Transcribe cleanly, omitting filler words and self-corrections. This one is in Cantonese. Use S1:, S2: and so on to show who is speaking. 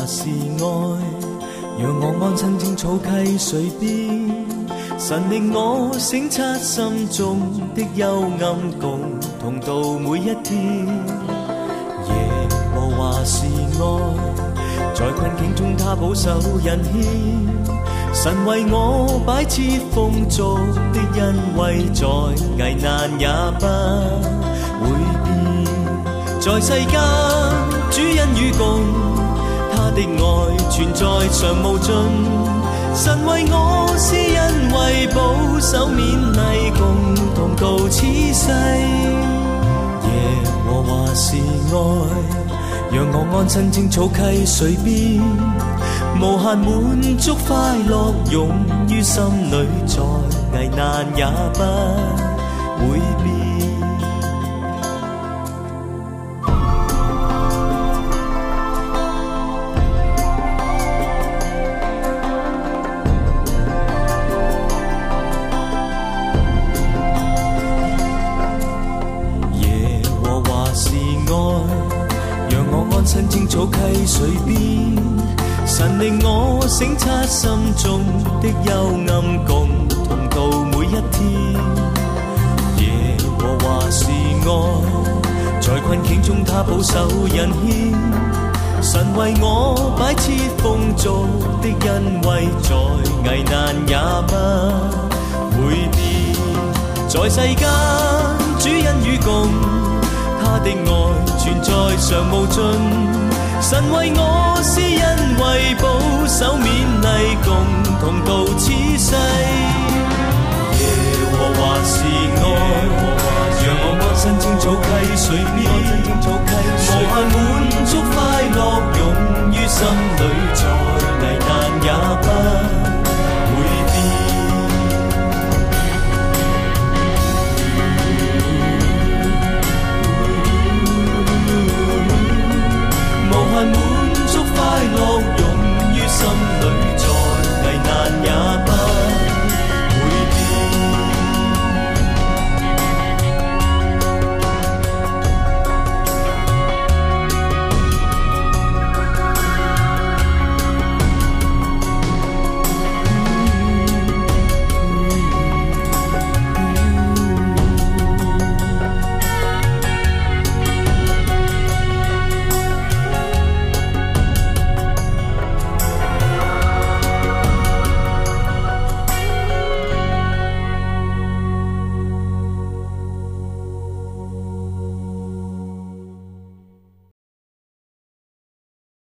S1: 是愛，讓我安親青草溪水邊。神令我省察心中的幽暗，共同度每一天。耶和華是愛，在困境中他保守引牽。神為我擺設豐足的恩惠，在危難也不會變。在世間主恩與共，他的愛存在常無盡。神為我施恩惠，保守勉勵，共同度此世。耶和華是愛，讓我安親青草溪水邊。無限滿足快樂湧於心裏，在危難也不會變。耶和華是愛，讓我安親青草溪水邊。神令我省察心中的幽暗，共同度每一天。耶和華是愛，在困境中他保守引牽。神為我擺設豐足的恩惠，在危難也不會變。在世間主恩與共，他的愛存在常無盡。神為我施恩惠，保守勉勵，共同度此世。耶和華是愛，讓我安身青草溪水邊。